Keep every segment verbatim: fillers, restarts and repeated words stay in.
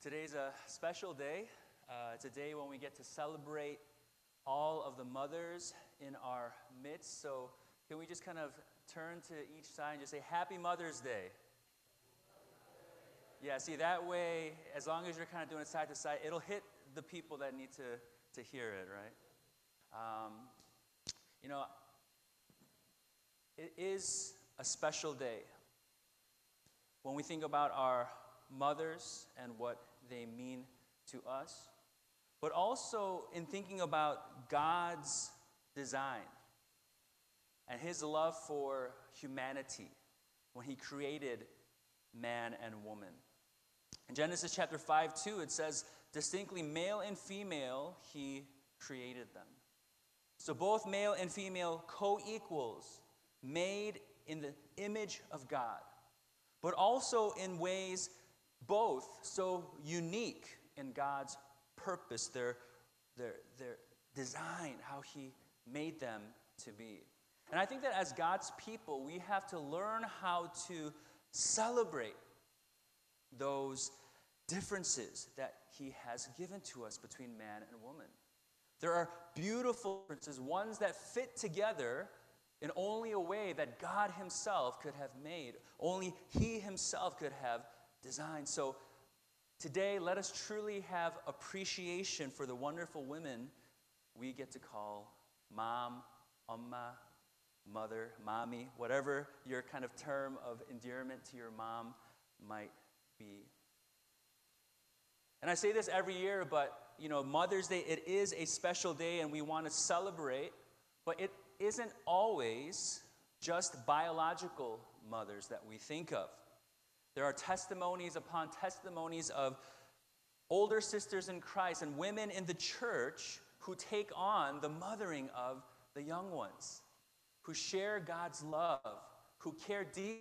Today's a special day. Uh, it's a day when we get to celebrate all of the mothers in our midst. So can we just kind of turn to each side and just say, Happy Mother's Day? Yeah, see, that way, as long as you're kind of doing it side to side, it'll hit the people that need to, to hear it, right? Um, you know, it is a special day when we think about our mothers and what they mean to us, but also in thinking about God's design and his love for humanity when he created man and woman. In Genesis chapter five, two, it says, distinctly, male and female, he created them. So both male and female co-equals, made in the image of God, but also in ways both so unique in God's purpose, their, their, their design, how he made them to be. And I think that as God's people, we have to learn how to celebrate those differences that he has given to us between man and woman. There are beautiful differences, ones that fit together in only a way that God himself could have made, only he himself could have designed. So today, let us truly have appreciation for the wonderful women we get to call mom, umma, mother, mommy, whatever your kind of term of endearment to your mom might be. And I say this every year, but, you know, Mother's Day, it is a special day and we want to celebrate, but it isn't always just biological mothers that we think of. There are testimonies upon testimonies of older sisters in Christ and women in the church who take on the mothering of the young ones, who share God's love, who care deeply,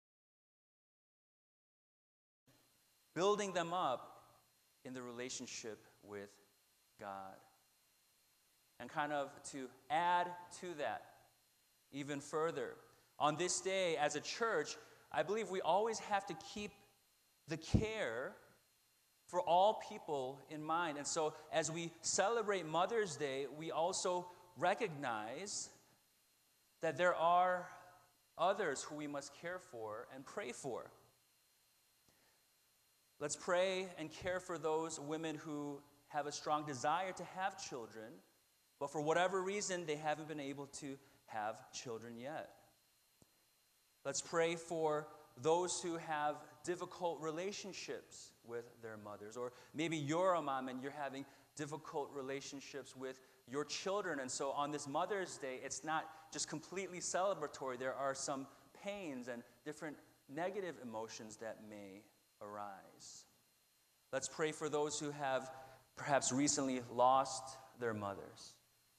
building them up in the relationship with God. And kind of to add to that even further, on this day as a church, I believe we always have to keep the care for all people in mind. And so as we celebrate Mother's Day, we also recognize that there are others who we must care for and pray for. Let's pray and care for those women who have a strong desire to have children, but for whatever reason, they haven't been able to have children yet. Let's pray for those who have difficult relationships with their mothers. Or maybe you're a mom and you're having difficult relationships with your children. And so on this Mother's Day, it's not just completely celebratory. There are some pains and different negative emotions that may arise. Let's pray for those who have perhaps recently lost their mothers.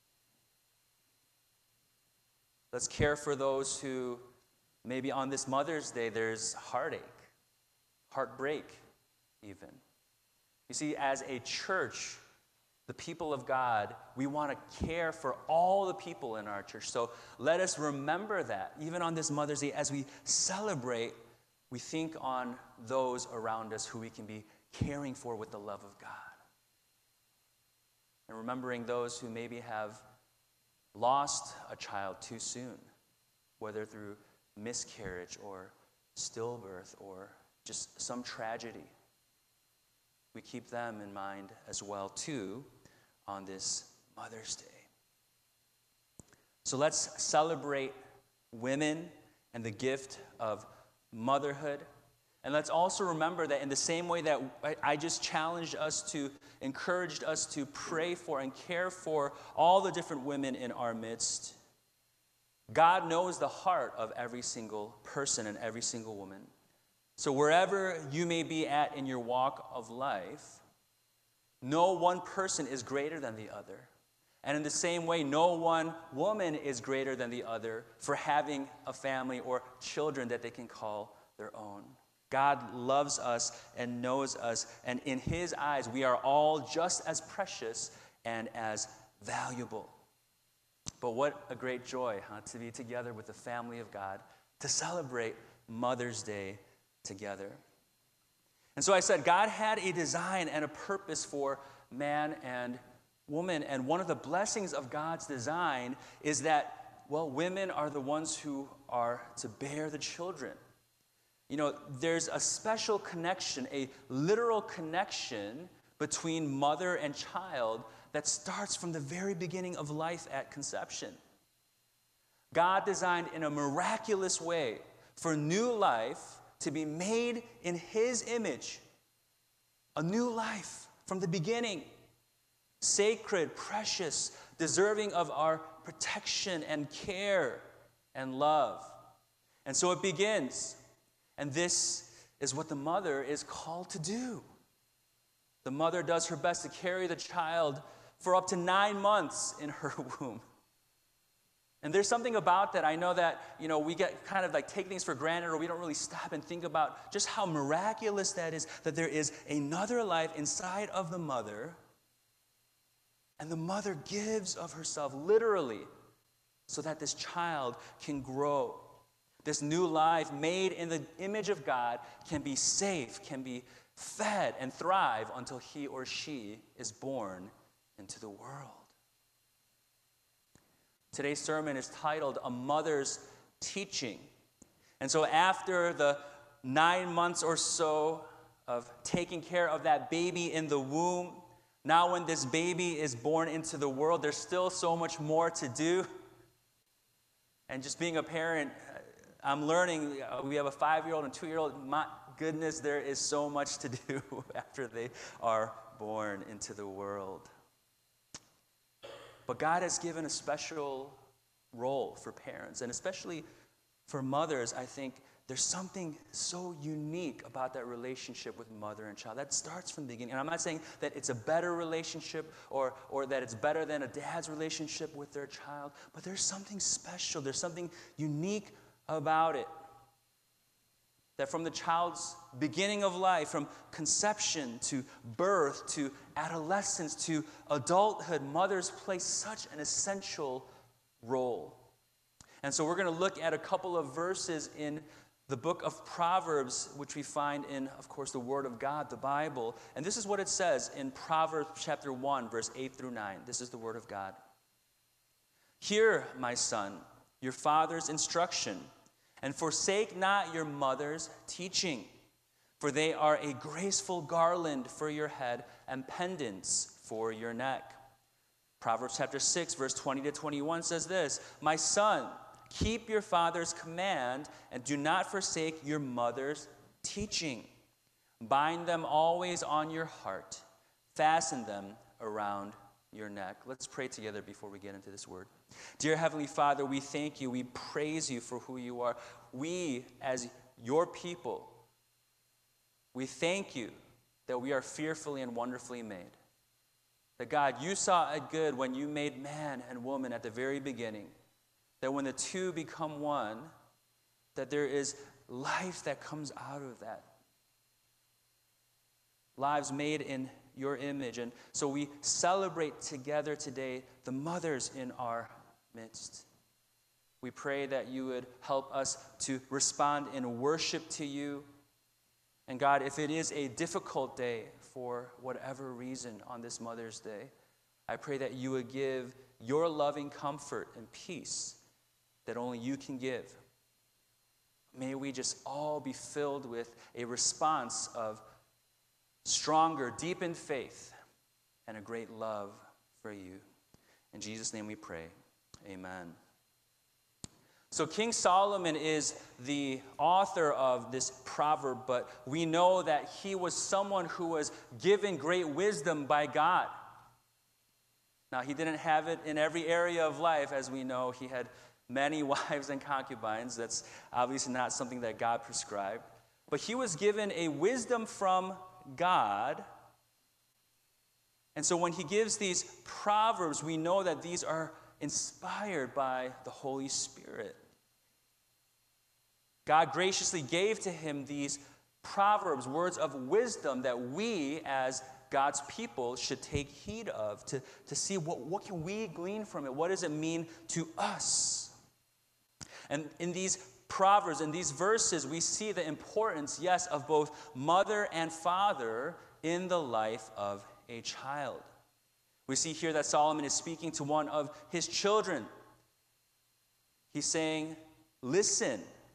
Let's care for those who maybe on this Mother's Day, there's heartache, heartbreak even. You see, as a church, the people of God, we want to care for all the people in our church. So let us remember that. Even on this Mother's Day, as we celebrate, we think on those around us who we can be caring for with the love of God. And remembering those who maybe have lost a child too soon, whether through miscarriage or stillbirth or just some tragedy. We keep them in mind as well too on this Mother's Day. So let's celebrate women and the gift of motherhood. And let's also remember that in the same way that I just challenged us to, encouraged us to pray for and care for all the different women in our midst, God knows the heart of every single person and every single woman. So wherever you may be at in your walk of life, no one person is greater than the other. And in the same way, no one woman is greater than the other for having a family or children that they can call their own. God loves us and knows us, and in his eyes, we are all just as precious and as valuable. But what a great joy, huh, to be together with the family of God, to celebrate Mother's Day together. And so I said, God had a design and a purpose for man and woman. And one of the blessings of God's design is that, well, women are the ones who are to bear the children. You know, there's a special connection, a literal connection between mother and child that starts from the very beginning of life at conception. God designed in a miraculous way for new life to be made in His image. A new life from the beginning. Sacred, precious, deserving of our protection and care and love. And so it begins. And this is what the mother is called to do. The mother does her best to carry the child for up to nine months in her womb. And there's something about that. I know that, you know, we get kind of like take things for granted, or we don't really stop and think about just how miraculous that is, that there is another life inside of the mother, and the mother gives of herself literally so that this child can grow. This new life made in the image of God can be safe, can be fed and thrive until he or she is born into the world. Today's sermon is titled A Mother's Teaching. And so after the nine months or so of taking care of that baby in the womb, now when this baby is born into the world, there's still so much more to do. And just being a parent, I'm learning, uh, we have a five-year-old and two-year-old. My goodness, there is so much to do after they are born into the world. But God has given a special role for parents, and especially for mothers. I think there's something so unique about that relationship with mother and child. That starts from the beginning. And I'm not saying that it's a better relationship or, or that it's better than a dad's relationship with their child, but there's something special. There's something unique about it. That from the child's beginning of life, from conception to birth to adolescence to adulthood, mothers play such an essential role. And so we're going to look at a couple of verses in the book of Proverbs, which we find in, of course, the Word of God, the Bible. And this is what it says in Proverbs chapter one, verse eight through nine. This is the Word of God. Hear, my son, your father's instruction, and forsake not your mother's teaching, for they are a graceful garland for your head and pendants for your neck. Proverbs chapter six, verse twenty to twenty-one says this, my son, keep your father's command and do not forsake your mother's teaching. Bind them always on your heart. Fasten them around your neck. Let's pray together before we get into this word. Dear Heavenly Father, we thank you. We praise you for who you are. We, as your people, we thank you that we are fearfully and wonderfully made. That God, you saw it good when you made man and woman at the very beginning. That when the two become one, that there is life that comes out of that. Lives made in your image. And so we celebrate together today the mothers in our midst. We pray that you would help us to respond in worship to you. And God, if it is a difficult day for whatever reason on this Mother's Day, I pray that you would give your loving comfort and peace that only you can give. May we just all be filled with a response of stronger, deepened faith and a great love for you. In Jesus' name we pray. Amen. So King Solomon is the author of this proverb, but we know that he was someone who was given great wisdom by God. Now, he didn't have it in every area of life, as we know. He had many wives and concubines. That's obviously not something that God prescribed. But he was given a wisdom from God. And so when he gives these proverbs, we know that these are inspired by the Holy Spirit. God graciously gave to him these proverbs, words of wisdom that we as God's people should take heed of to, to see what, what can we glean from it? What does it mean to us? And in these Proverbs, in these verses, we see the importance, yes, of both mother and father in the life of a child. We see here that Solomon is speaking to one of his children. He's saying, listen,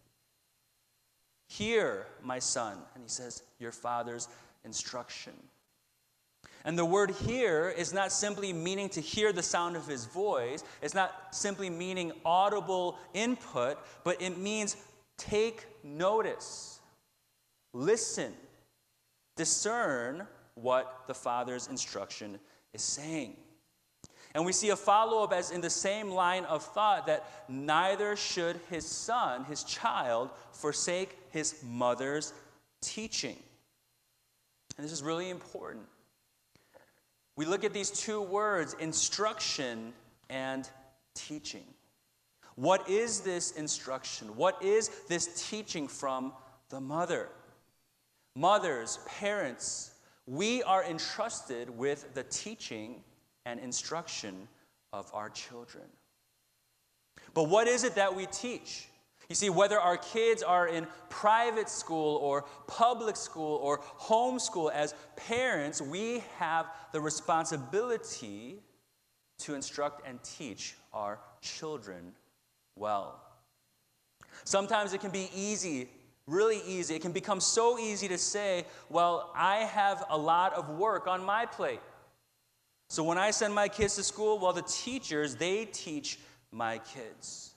hear, my son. And he says, your father's instruction. And the word hear is not simply meaning to hear the sound of his voice. It's not simply meaning audible input, but it means take notice, listen, discern what the father's instruction is saying. And we see a follow-up as in the same line of thought that neither should his son, his child, forsake his mother's teaching. And this is really important. We look at these two words, instruction and teaching. What is this instruction? What is this teaching from the mother? Mothers, parents, we are entrusted with the teaching and instruction of our children. But what is it that we teach? You see, whether our kids are in private school or public school or homeschool, as parents, we have the responsibility to instruct and teach our children well. Sometimes it can be easy, really easy. It can become so easy to say, well, I have a lot of work on my plate. So when I send my kids to school, well, the teachers, they teach my kids.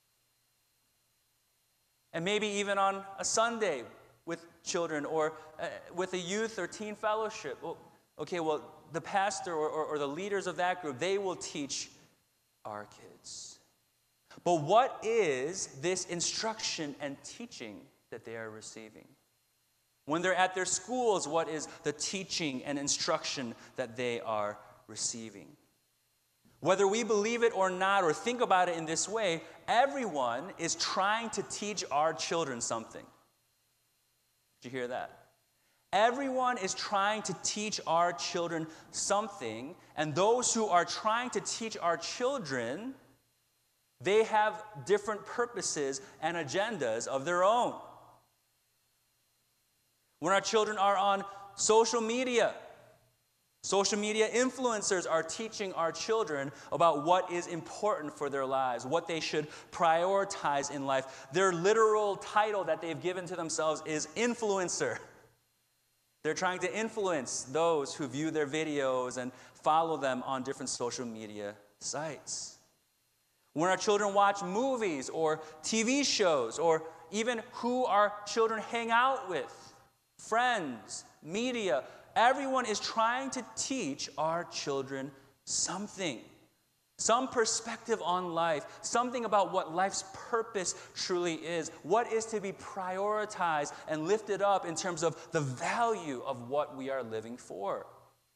And maybe even on a Sunday with children or uh, with a youth or teen fellowship. Well, okay, well, the pastor or, or, or the leaders of that group, they will teach our kids. But what is this instruction and teaching that they are receiving? When they're at their schools, what is the teaching and instruction that they are receiving? Whether we believe it or not, or think about it in this way, everyone is trying to teach our children something. Did you hear that? Everyone is trying to teach our children something, and those who are trying to teach our children, they have different purposes and agendas of their own. When our children are on social media, social media influencers are teaching our children about what is important for their lives, what they should prioritize in life. Their literal title that they've given to themselves is influencer. They're trying to influence those who view their videos and follow them on different social media sites. When our children watch movies or T V shows, or even who our children hang out with, friends, media, everyone is trying to teach our children something, some perspective on life, something about what life's purpose truly is, what is to be prioritized and lifted up in terms of the value of what we are living for.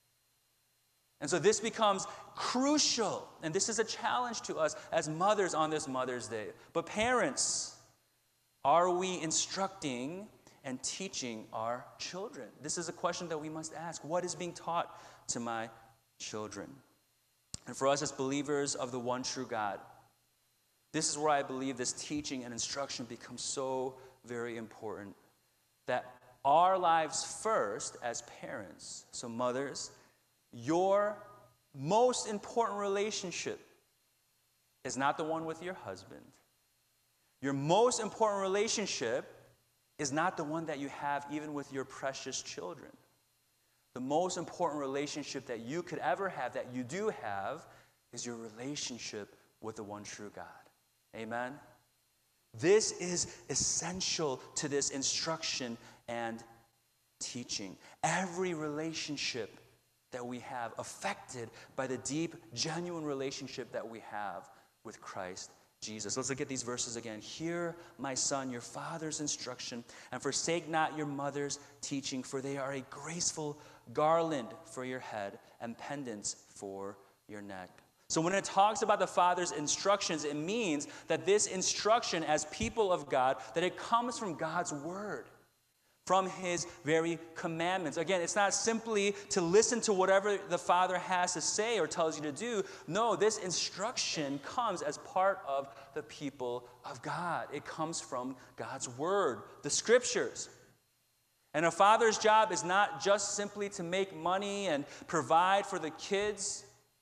And so this becomes crucial, and this is a challenge to us as mothers on this Mother's Day. But parents, are we instructing and teaching our children? This is a question that we must ask. What is being taught to my children? And for us as believers of the one true God, this is where I believe this teaching and instruction becomes so very important. That our lives first as parents, so mothers, your most important relationship is not the one with your husband. Your most important relationship is not the one that you have even with your precious children. The most important relationship that you could ever have, that you do have, is your relationship with the one true God. Amen? This is essential to this instruction and teaching. Every relationship that we have affected by the deep, genuine relationship that we have with Christ Jesus. Let's look at these verses again. Hear, my son, your father's instruction, and forsake not your mother's teaching, for they are a graceful garland for your head and pendants for your neck. So when it talks about the father's instructions, it means that this instruction as people of God, that it comes from God's word. from his very commandments. Again, it's not simply to listen to whatever the Father has to say or tells you to do. No, this instruction comes as part of the people of God. It comes from God's word, the scriptures. And a father's job is not just simply to make money and provide for the kids.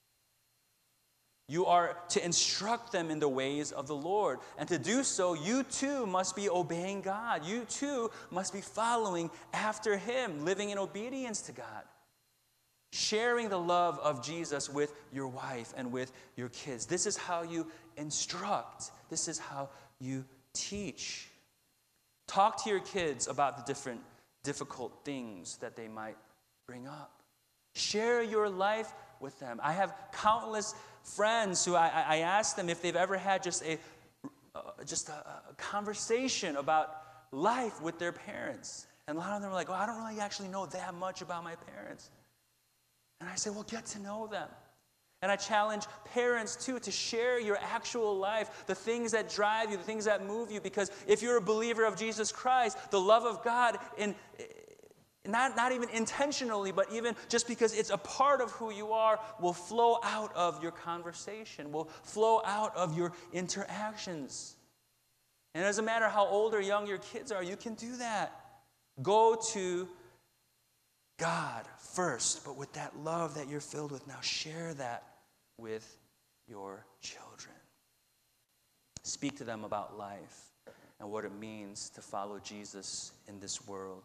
You are to instruct them in the ways of the Lord. And to do so, you too must be obeying God. You too must be following after him, living in obedience to God. Sharing the love of Jesus with your wife and with your kids. This is how you instruct. This is how you teach. Talk to your kids about the different difficult things that they might bring up. Share your life with them. I have countless friends who I, I ask them if they've ever had just a uh, just a, a conversation about life with their parents. And a lot of them are like, well, I don't really actually know that much about my parents. And I say, well, get to know them. And I challenge parents, too, to share your actual life, the things that drive you, the things that move you. Because if you're a believer of Jesus Christ, the love of God, in, not, not even intentionally, but even just because it's a part of who you are, will flow out of your conversation, will flow out of your interactions. And it doesn't matter how old or young your kids are, you can do that. Go to God first, but with that love that you're filled with now, share that with your children. Speak to them about life and what it means to follow Jesus in this world.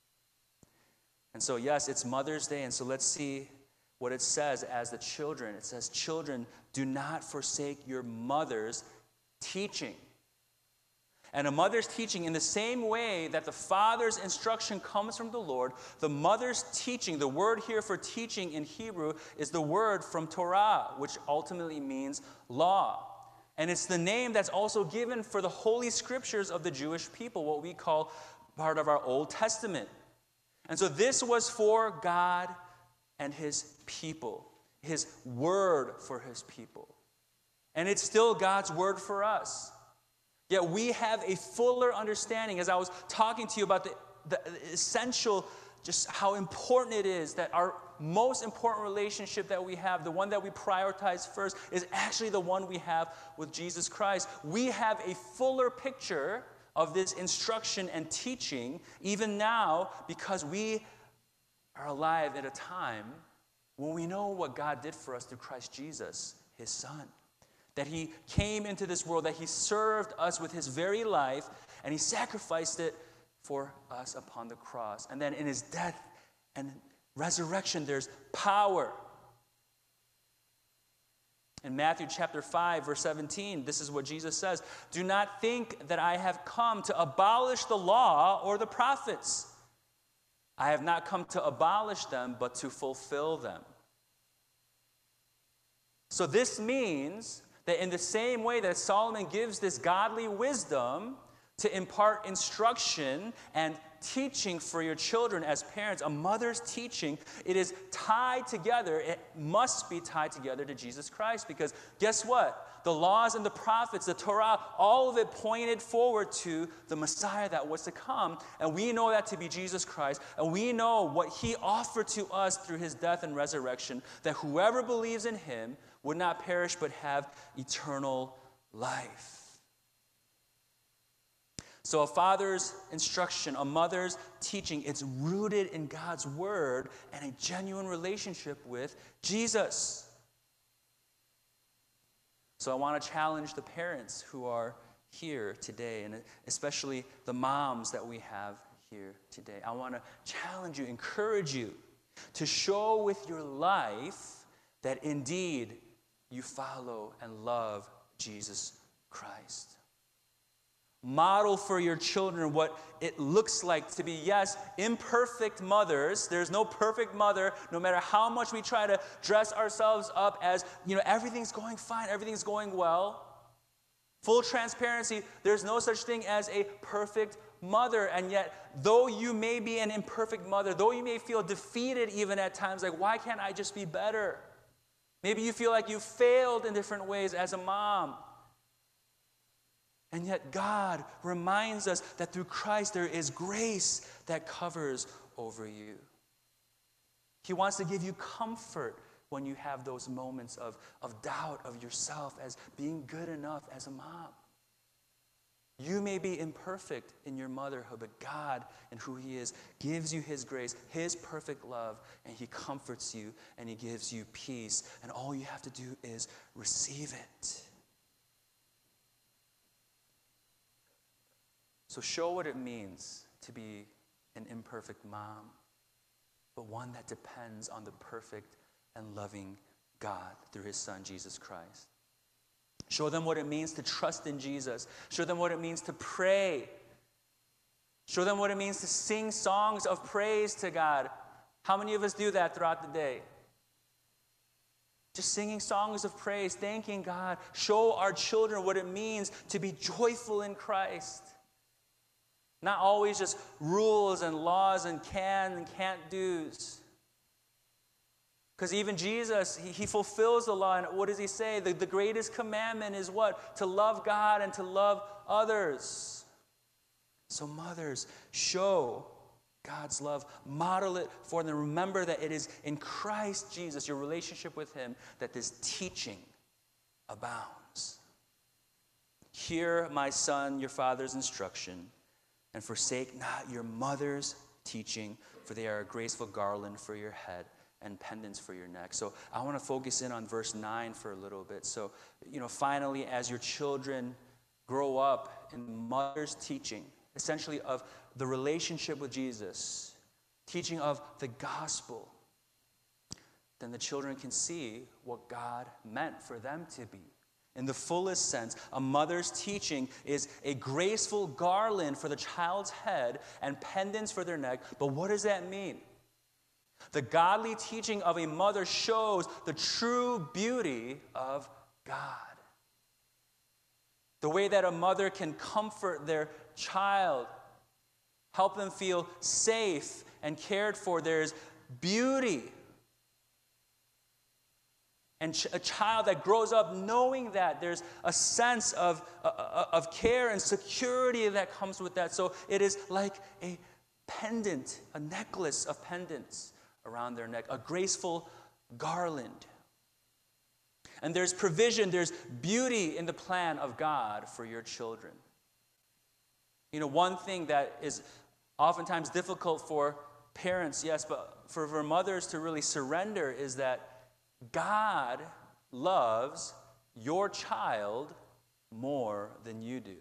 And so, yes, it's Mother's Day, and so let's see what it says as the children. It says, children, do not forsake your mother's teaching. And a mother's teaching, in the same way that the father's instruction comes from the Lord, the mother's teaching, the word here for teaching in Hebrew is the word from Torah, which ultimately means law. And it's the name that's also given for the holy scriptures of the Jewish people, what we call part of our Old Testament. And so this was for God and his people, his word for his people. And it's still God's word for us. Yet we have a fuller understanding, as I was talking to you about the, the essential, just how important it is that our most important relationship that we have, the one that we prioritize first, is actually the one we have with Jesus Christ. We have a fuller picture of this instruction and teaching even now because we are alive at a time when we know what God did for us through Christ Jesus, his Son. That he came into this world, that he served us with his very life, and he sacrificed it for us upon the cross. And then in his death and resurrection, there's power. In Matthew chapter five, verse seventeen, this is what Jesus says, do not think that I have come to abolish the law or the prophets. I have not come to abolish them, but to fulfill them. So this means that in the same way that Solomon gives this godly wisdom to impart instruction and teaching for your children as parents, a mother's teaching, it is tied together, it must be tied together to Jesus Christ, because guess what? The laws and the prophets, the Torah, all of it pointed forward to the Messiah that was to come, and we know that to be Jesus Christ, and we know what he offered to us through his death and resurrection, that whoever believes in him would not perish but have eternal life. So a father's instruction, a mother's teaching, it's rooted in God's word and a genuine relationship with Jesus. So I want to challenge the parents who are here today, and especially the moms that we have here today. I want to challenge you, encourage you to show with your life that indeed you follow and love Jesus Christ. Model for your children what it looks like to be, yes, imperfect mothers. There's no perfect mother, no matter how much we try to dress ourselves up as, you know, everything's going fine, everything's going well. Full transparency, there's no such thing as a perfect mother. And yet, though you may be an imperfect mother, though you may feel defeated even at times, like, why can't I just be better? Maybe you feel like you failed in different ways as a mom. And yet God reminds us that through Christ there is grace that covers over you. He wants to give you comfort when you have those moments of, of doubt of yourself as being good enough as a mom. You may be imperfect in your motherhood, but God, in who He is, gives you His grace, His perfect love, and He comforts you, and He gives you peace. And all you have to do is receive it. So show what it means to be an imperfect mom, but one that depends on the perfect and loving God through His Son, Jesus Christ. Show them what it means to trust in Jesus. Show them what it means to pray. Show them what it means to sing songs of praise to God. How many of us do that throughout the day? Just singing songs of praise, thanking God. Show our children what it means to be joyful in Christ. Not always just rules and laws and can and can't do's. Because even Jesus, he, he fulfills the law. And what does He say? The, the greatest commandment is what? To love God and to love others. So mothers, show God's love. Model it for them. Remember that it is in Christ Jesus, your relationship with Him, that this teaching abounds. Hear, my son, your father's instruction, and forsake not your mother's teaching, for they are a graceful garland for your head and pendants for your neck. So I want to focus in on verse nine for a little bit. So, you know, finally, as your children grow up in mother's teaching, essentially of the relationship with Jesus, teaching of the gospel, then the children can see what God meant for them to be. In the fullest sense, a mother's teaching is a graceful garland for the child's head and pendants for their neck. But what does that mean? The godly teaching of a mother shows the true beauty of God. The way that a mother can comfort their child, help them feel safe and cared for. There's beauty. And ch- a child that grows up knowing that, there's a sense of, uh, of care and security that comes with that. So it is like a pendant, a necklace of pendants around their neck, a graceful garland. And there's provision, there's beauty in the plan of God for your children. You know, one thing that is oftentimes difficult for parents, yes, but for, for mothers to really surrender is that God loves your child more than you do.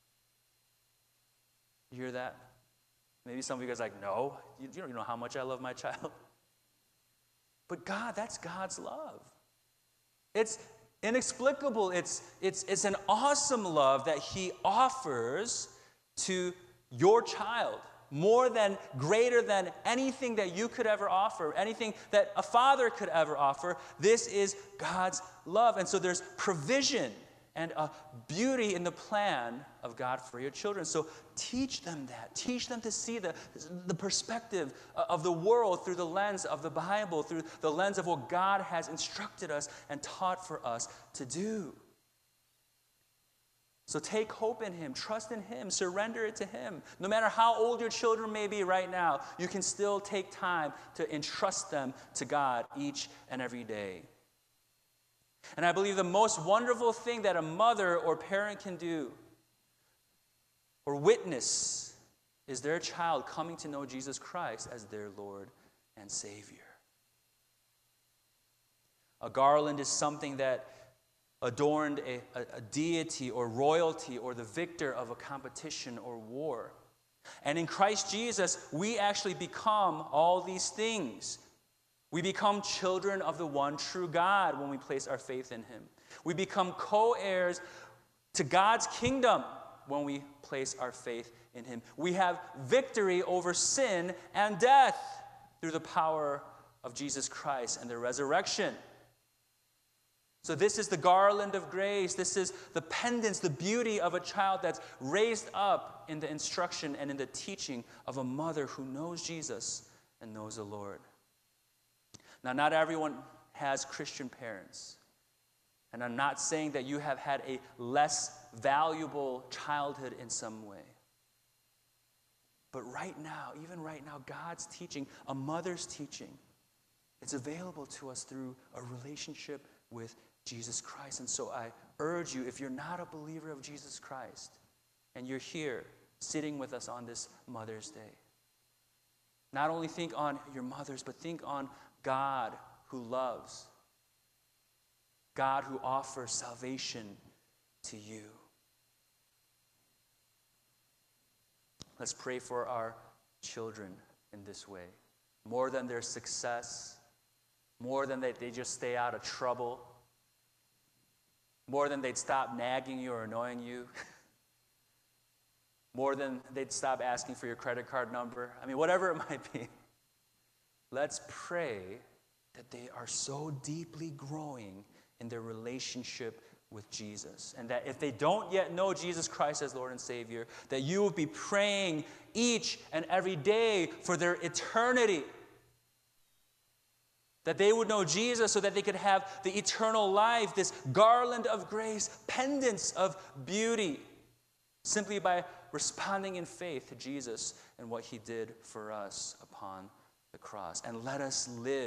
You hear that? Maybe some of you guys are like, no, you, you don't even know how much I love my child. But God, that's God's love. It's inexplicable. It's, it's, it's an awesome love that He offers to your child. More than, greater than anything that you could ever offer, anything that a father could ever offer. This is God's love. And so there's provision and a beauty in the plan of God for your children. So teach them that. Teach them to see the, the perspective of the world through the lens of the Bible, through the lens of what God has instructed us and taught for us to do. So take hope in Him, trust in Him, surrender it to Him. No matter how old your children may be right now, you can still take time to entrust them to God each and every day. And I believe the most wonderful thing that a mother or parent can do or witness is their child coming to know Jesus Christ as their Lord and Savior. A garland is something that adorned a, a, a deity or royalty or the victor of a competition or war. And in Christ Jesus, we actually become all these things. We become children of the one true God when we place our faith in Him. We become co-heirs to God's kingdom when we place our faith in Him. We have victory over sin and death through the power of Jesus Christ and the resurrection. So this is the garland of grace. This is the pendants, the beauty of a child that's raised up in the instruction and in the teaching of a mother who knows Jesus and knows the Lord. Now, not everyone has Christian parents. And I'm not saying that you have had a less valuable childhood in some way. But right now, even right now, God's teaching, a mother's teaching, it's available to us through a relationship with Jesus Christ. And so I urge you, if you're not a believer of Jesus Christ, and you're here sitting with us on this Mother's Day, not only think on your mothers, but think on God who loves, God who offers salvation to you. Let's pray for our children in this way. More than their success, more than that they just stay out of trouble, more than they'd stop nagging you or annoying you, more than they'd stop asking for your credit card number. I mean, whatever it might be. Let's pray that they are so deeply growing in their relationship with Jesus. And that if they don't yet know Jesus Christ as Lord and Savior, that you will be praying each and every day for their eternity. That they would know Jesus so that they could have the eternal life, this garland of grace, pendants of beauty, simply by responding in faith to Jesus and what he did for us upon the cross. And let us live.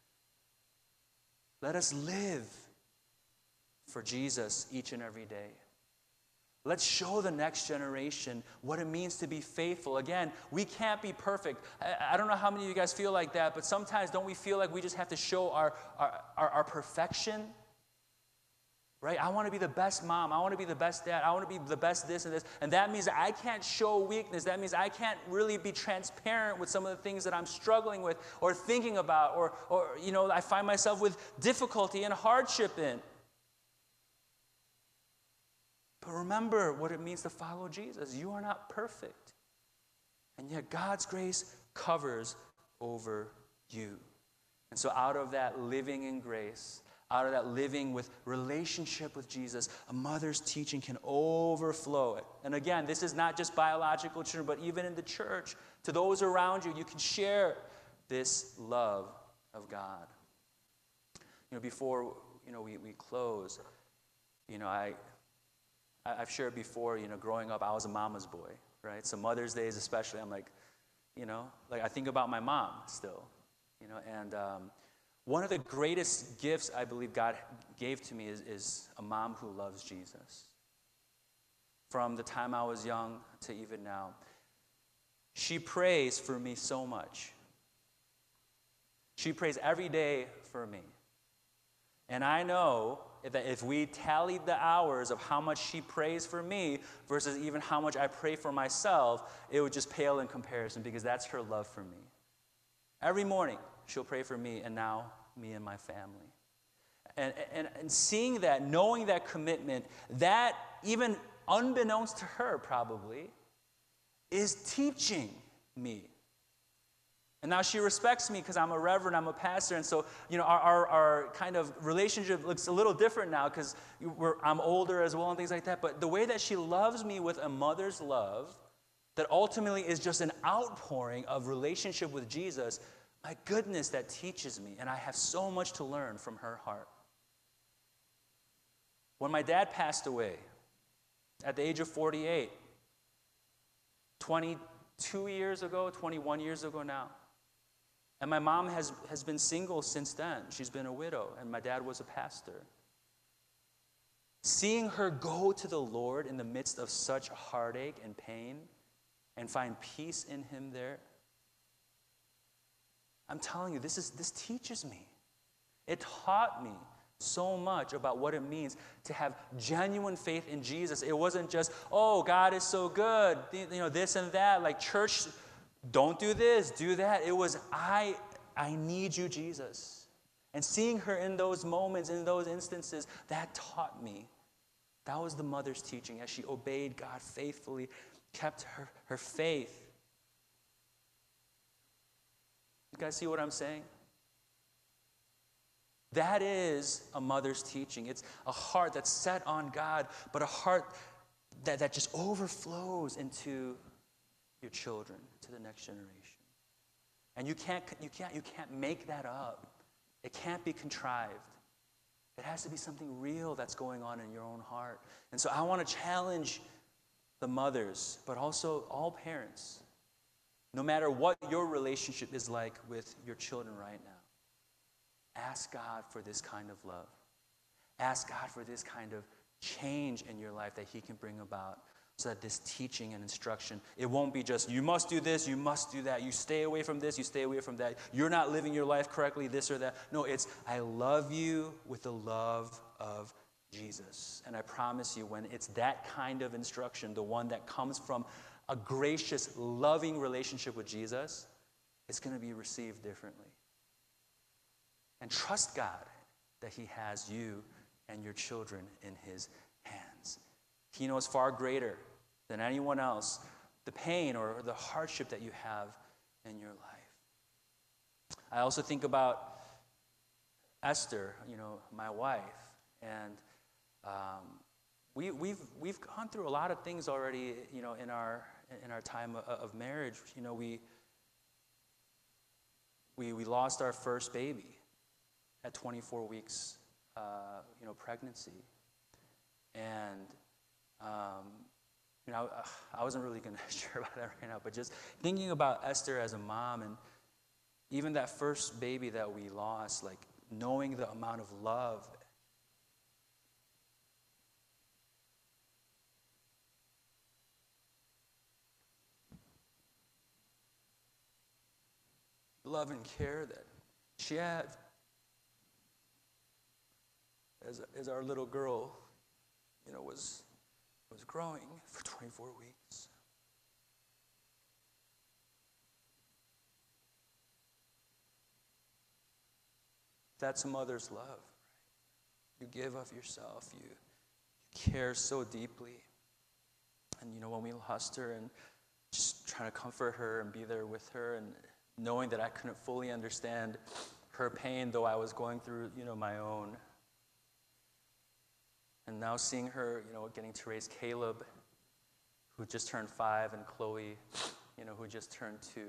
Let us live for Jesus each and every day. Let's show the next generation what it means to be faithful. Again, we can't be perfect. I, I don't know how many of you guys feel like that, but sometimes don't we feel like we just have to show our, our, our, our perfection? Right? I want to be the best mom. I want to be the best dad. I want to be the best this and this. And that means that I can't show weakness. That means I can't really be transparent with some of the things that I'm struggling with or thinking about or, or you know, I find myself with difficulty and hardship in. But remember what it means to follow Jesus. You are not perfect. And yet God's grace covers over you. And so out of that living in grace, out of that living with relationship with Jesus, a mother's teaching can overflow it. And again, this is not just biological children, but even in the church, to those around you, you can share this love of God. You know, before you know we, we close, you know, I I've shared before, you know, growing up, I was a mama's boy, right? So Mother's Days especially, I'm like, you know, like I think about my mom still, you know, and um, one of the greatest gifts I believe God gave to me is, is a mom who loves Jesus. From the time I was young to even now. She prays for me so much. She prays every day for me. And I know that if we tallied the hours of how much she prays for me versus even how much I pray for myself, it would just pale in comparison because that's her love for me. Every morning, she'll pray for me and now me and my family. And, and, and seeing that, knowing that commitment, that even unbeknownst to her probably, is teaching me. And now she respects me because I'm a reverend, I'm a pastor, and so, you know, our, our, our kind of relationship looks a little different now because I'm older as well and things like that. But the way that she loves me with a mother's love that ultimately is just an outpouring of relationship with Jesus, my goodness, that teaches me. And I have so much to learn from her heart. When my dad passed away at the age of forty-eight, twenty-two years ago, twenty-one years ago now, and my mom has, has been single since then. She's been a widow, and my dad was a pastor. Seeing her go to the Lord in the midst of such heartache and pain and find peace in him there, I'm telling you, this is this teaches me. It taught me so much about what it means to have genuine faith in Jesus. It wasn't just, oh, God is so good, you know, this and that, like church, don't do this, do that. It was, I, I need you, Jesus. And seeing her in those moments, in those instances, that taught me. That was the mother's teaching as she obeyed God faithfully, kept her, her faith. You guys see what I'm saying? That is a mother's teaching. It's a heart that's set on God, but a heart that, that just overflows into your children, to the next generation. And you can't, you can't, you can't make that up. It can't be contrived. It has to be something real that's going on in your own heart. And so I want to challenge the mothers, but also all parents, no matter what your relationship is like with your children right now. Ask God for this kind of love. Ask God for this kind of change in your life that he can bring about, so that this teaching and instruction, it won't be just, you must do this, you must do that, you stay away from this, you stay away from that, you're not living your life correctly, this or that. No, it's, I love you with the love of Jesus. And I promise you, when it's that kind of instruction, the one that comes from a gracious, loving relationship with Jesus, it's going to be received differently. And trust God that he has you and your children in his hands. He knows far greater than anyone else the pain or the hardship that you have in your life. I also think about Esther, you know, my wife, and um, we, we've we've gone through a lot of things already, you know, in our in our time of, of marriage. You know, we we we lost our first baby at twenty-four weeks, uh, you know, pregnancy, and um, you know, I, I wasn't really going to share about that right now, but just thinking about Esther as a mom, and even that first baby that we lost, like knowing the amount of love love and care that she had as, as our little girl, you know, was was growing for twenty-four weeks. That's a mother's love, right? You give of yourself, you, you care so deeply. And you know, when we lost her, and just trying to comfort her and be there with her, and knowing that I couldn't fully understand her pain, though I was going through, you know, my own. And now seeing her, you know, getting to raise Caleb, who just turned five, and Chloe, you know, who just turned two.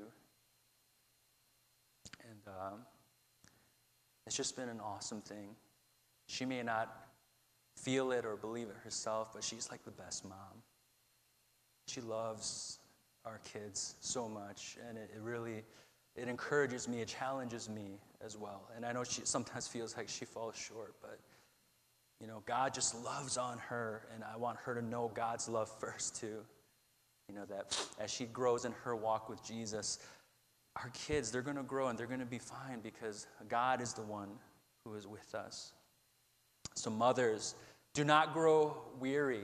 And um, it's just been an awesome thing. She may not feel it or believe it herself, but she's like the best mom. She loves our kids so much, and it, it really, it encourages me, it challenges me as well. And I know she sometimes feels like she falls short, but you know, God just loves on her, and I want her to know God's love first too. You know, that as she grows in her walk with Jesus, our kids, they're going to grow and they're going to be fine because God is the one who is with us. So mothers, do not grow weary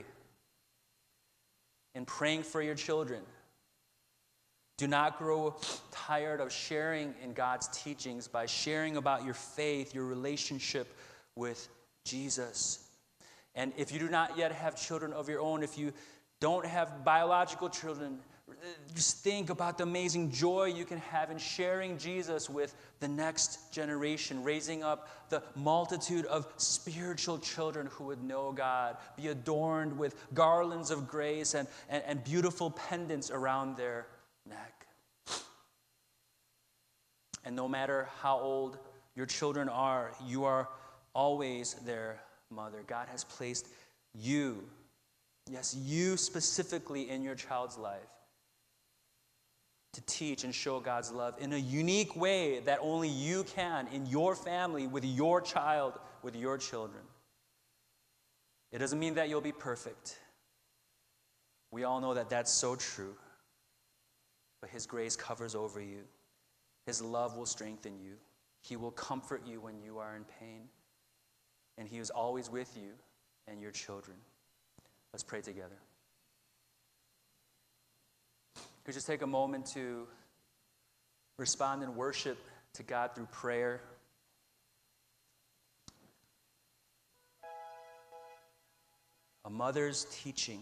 in praying for your children. Do not grow tired of sharing in God's teachings by sharing about your faith, your relationship with Jesus. And if you do not yet have children of your own, if you don't have biological children, just think about the amazing joy you can have in sharing Jesus with the next generation, raising up the multitude of spiritual children who would know God, be adorned with garlands of grace and, and, and beautiful pendants around their neck. And no matter how old your children are, you are always their mother. God has placed you, yes, you specifically in your child's life to teach and show God's love in a unique way that only you can in your family, with your child, with your children. It doesn't mean that you'll be perfect. We all know that that's so true. But His grace covers over you. His love will strengthen you. He will comfort you when you are in pain. And He is always with you and your children. Let's pray together. Could you just take a moment to respond in worship to God through prayer? A mother's teaching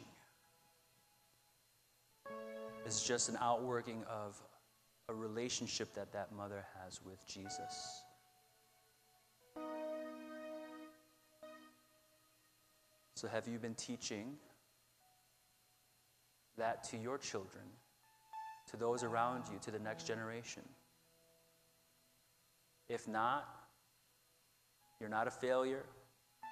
is just an outworking of a relationship that that mother has with Jesus. So have you been teaching that to your children, to those around you, to the next generation? If not, you're not a failure.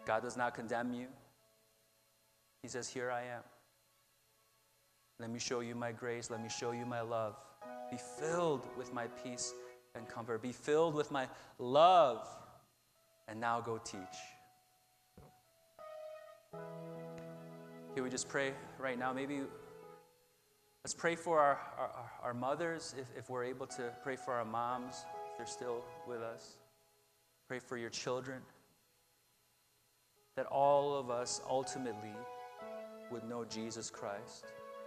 God does not condemn you. He says, here I am. Let me show you my grace. Let me show you my love. Be filled with my peace and comfort. Be filled with my love. And now go teach. Can we just pray right now? Maybe let's pray for our, our, our mothers, if, if we're able to pray for our moms, if they're still with us. Pray for your children. That all of us ultimately would know Jesus Christ.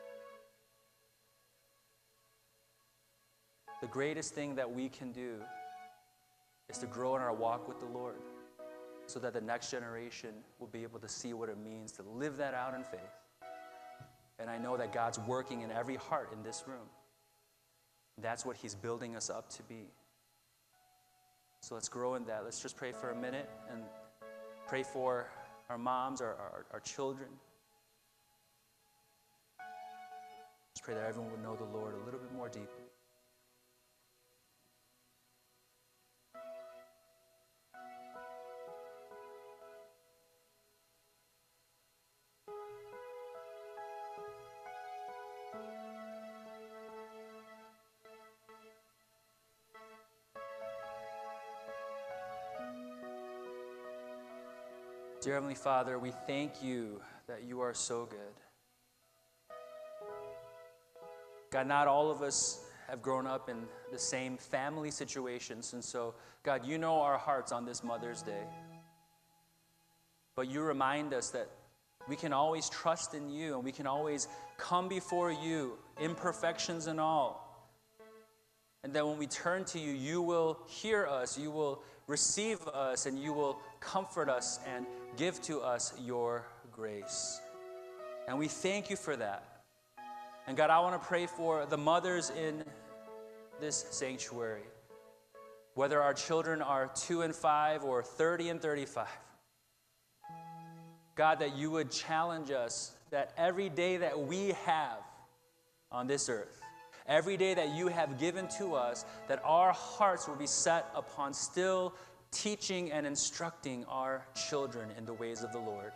The greatest thing that we can do is to grow in our walk with the Lord so that the next generation will be able to see what it means to live that out in faith. And I know that God's working in every heart in this room. That's what He's building us up to be. So let's grow in that. Let's just pray for a minute and pray for our moms, our, our, our children. Just pray that everyone would know the Lord a little bit more deeply. Dear Heavenly Father, we thank you that you are so good. God, not all of us have grown up in the same family situations, and so, God, you know our hearts on this Mother's Day. But you remind us that we can always trust in you, and we can always come before you, imperfections and all. And that when we turn to you, you will hear us, you will receive us, and you will comfort us and give to us your grace. And we thank you for that. And God, I want to pray for the mothers in this sanctuary, whether our children are two and five or thirty and thirty-five. God, that you would challenge us that every day that we have on this earth, every day that you have given to us, that our hearts will be set upon still teaching and instructing our children in the ways of the Lord.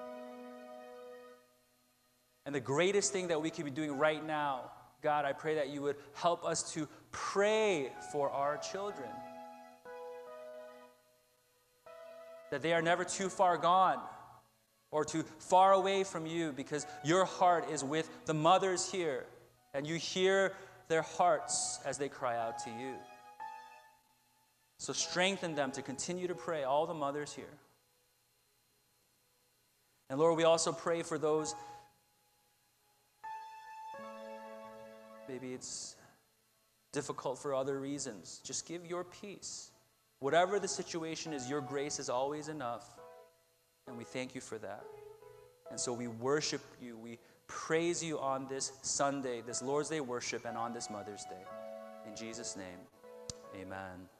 And the greatest thing that we can be doing right now, God, I pray that you would help us to pray for our children. That they are never too far gone or too far away from you, because your heart is with the mothers here, and you hear their hearts as they cry out to you. So strengthen them to continue to pray, all the mothers here. And Lord, we also pray for those, maybe it's difficult for other reasons. Just give your peace. Whatever the situation is, your grace is always enough. And we thank you for that. And so we worship you. We praise you on this Sunday, this Lord's Day worship, and on this Mother's Day. In Jesus' name, amen.